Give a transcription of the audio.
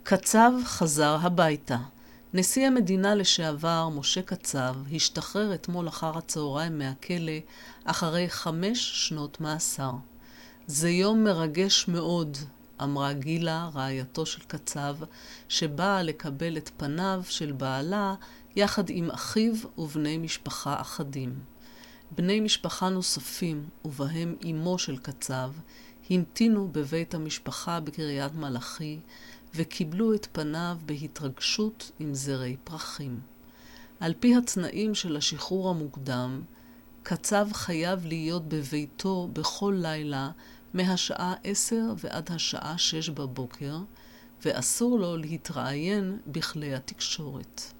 קצב חזר הביתה. נשיא המדינה לשעבר, משה קצב, השתחרר אתמול אחר הצהריים מהכלא אחרי 5 שנות מאסר. זה יום מרגש מאוד, אמרה גילה, רעייתו של קצב, שבאה לקבל את פניו של בעלה יחד עם אחיו ובני משפחה אחדים. בני משפחה נוספים, ובהם אמו של קצב, המתינו בבית המשפחה בקריית מלאכי, וקיבלו את פניו בהתרגשות עם זרי פרחים. על פי התנאים של השחרור המוקדם, קצב חייב להיות בביתו בכל לילה מהשעה 10 ועד השעה 6 בבוקר, ואסור לו להתראיין בכלי התקשורת.